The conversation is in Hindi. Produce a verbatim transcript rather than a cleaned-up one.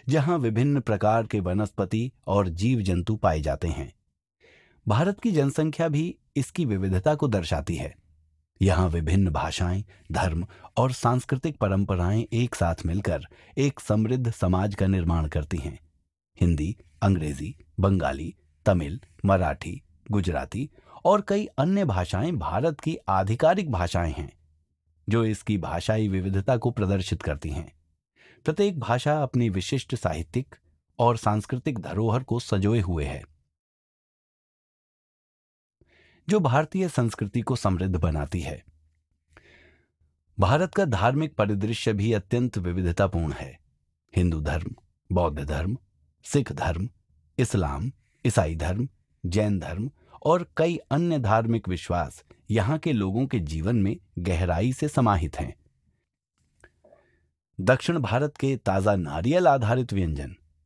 जहां विभिन्न प्रकार के वनस्पति और जीव जंतु पाए जाते हैं। भारत की जनसंख्या भी इसकी विविधता को दर्शाती है। यहाँ विभिन्न भाषाएं, धर्म और सांस्कृतिक परंपराएं एक साथ मिलकर एक समृद्ध समाज का निर्माण करती हैं। हिंदी, अंग्रेजी, बंगाली, तमिल, मराठी, गुजराती और कई अन्य भाषाएं भारत की आधिकारिक भाषाएं हैं, जो इसकी भाषाई विविधता को प्रदर्शित करती हैं। प्रत्येक भाषा अपनी विशिष्ट साहित्यिक और सांस्कृतिक धरोहर को संजोए हुए है, जो भारतीय संस्कृति को समृद्ध बनाती है। भारत का धार्मिक परिदृश्य भी अत्यंत विविधतापूर्ण है। हिंदू धर्म, बौद्ध धर्म, सिख धर्म, इस्लाम, ईसाई धर्म, जैन धर्म और कई अन्य धार्मिक विश्वास यहाँ के लोगों के जीवन में गहराई से समाहित हैं। दक्षिण भारत के ताजा नारियल आधारित व्यंजन